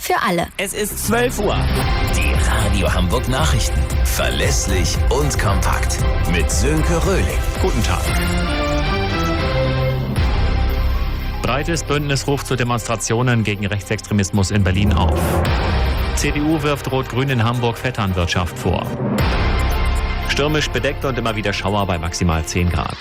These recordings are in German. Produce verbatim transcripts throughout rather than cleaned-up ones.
für alle. Es ist zwölf Uhr. Die Radio Hamburg Nachrichten. Verlässlich und kompakt. Mit Sönke Röhling. Guten Tag. Breites Bündnis ruft zu Demonstrationen gegen Rechtsextremismus in Berlin auf. C D U wirft Rot-Grün in Hamburg Vetternwirtschaft vor. Stürmisch bedeckt und immer wieder Schauer bei maximal zehn Grad.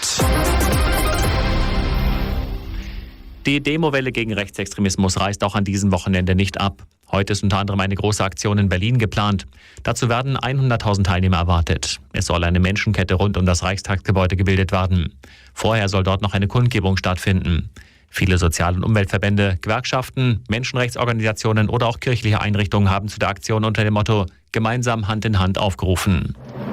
Die Demowelle gegen Rechtsextremismus reißt auch an diesem Wochenende nicht ab. Heute ist unter anderem eine große Aktion in Berlin geplant. Dazu werden hunderttausend Teilnehmer erwartet. Es soll eine Menschenkette rund um das Reichstagsgebäude gebildet werden. Vorher soll dort noch eine Kundgebung stattfinden. Viele Sozial- und Umweltverbände, Gewerkschaften, Menschenrechtsorganisationen oder auch kirchliche Einrichtungen haben zu der Aktion unter dem Motto Gemeinsam Hand in Hand aufgerufen.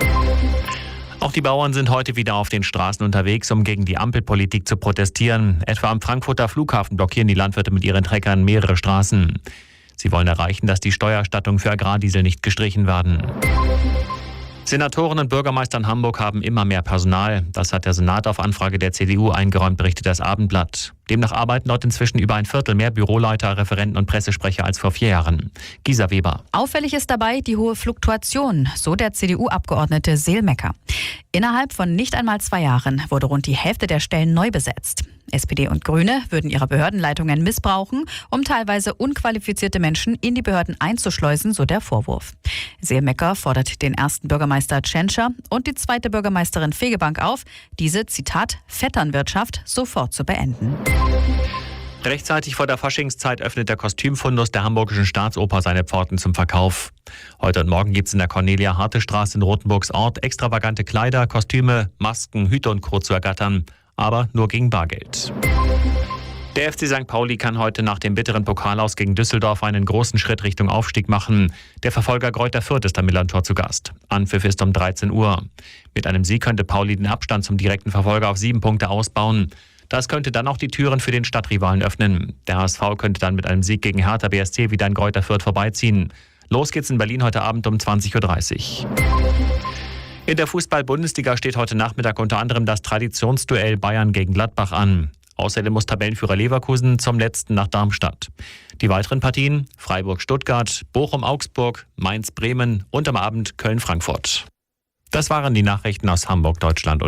Auch die Bauern sind heute wieder auf den Straßen unterwegs, um gegen die Ampelpolitik zu protestieren. Etwa am Frankfurter Flughafen blockieren die Landwirte mit ihren Treckern mehrere Straßen. Sie wollen erreichen, dass die Steuererstattungen für Agrardiesel nicht gestrichen werden. Senatoren und Bürgermeister in Hamburg haben immer mehr Personal. Das hat der Senat auf Anfrage der C D U eingeräumt, berichtet das Abendblatt. Demnach arbeiten dort inzwischen über ein Viertel mehr Büroleiter, Referenten und Pressesprecher als vor vier Jahren. Gisa Weber. Auffällig ist dabei die hohe Fluktuation, so der C D U-Abgeordnete Seelmecker. Innerhalb von nicht einmal zwei Jahren wurde rund die Hälfte der Stellen neu besetzt. S P D und Grüne würden ihre Behördenleitungen missbrauchen, um teilweise unqualifizierte Menschen in die Behörden einzuschleusen, so der Vorwurf. Seelmecker fordert den ersten Bürgermeister Tschentscher und die zweite Bürgermeisterin Fegebank auf, diese, Zitat, Vetternwirtschaft sofort zu beenden. Rechtzeitig vor der Faschingszeit öffnet der Kostümfundus der Hamburgischen Staatsoper seine Pforten zum Verkauf. Heute und morgen gibt es in der Cornelia-Harte-Straße in Rothenburgs Ort extravagante Kleider, Kostüme, Masken, Hüte und Co. zu ergattern, aber nur gegen Bargeld. Der F C Sankt Pauli kann heute nach dem bitteren Pokalaus gegen Düsseldorf einen großen Schritt Richtung Aufstieg machen. Der Verfolger Greuther Fürth ist am Millantor zu Gast. Anpfiff ist um dreizehn Uhr. Mit einem Sieg könnte Pauli den Abstand zum direkten Verfolger auf sieben Punkte ausbauen. Das könnte dann auch die Türen für den Stadtrivalen öffnen. Der H S V könnte dann mit einem Sieg gegen Hertha B S C wieder an Greuther Fürth vorbeiziehen. Los geht's in Berlin heute Abend um zwanzig Uhr dreißig. In der Fußball-Bundesliga steht heute Nachmittag unter anderem das Traditionsduell Bayern gegen Gladbach an. Außerdem muss Tabellenführer Leverkusen zum letzten nach Darmstadt. Die weiteren Partien: Freiburg-Stuttgart, Bochum-Augsburg, Mainz-Bremen und am Abend Köln-Frankfurt. Das waren die Nachrichten aus Hamburg, Deutschland und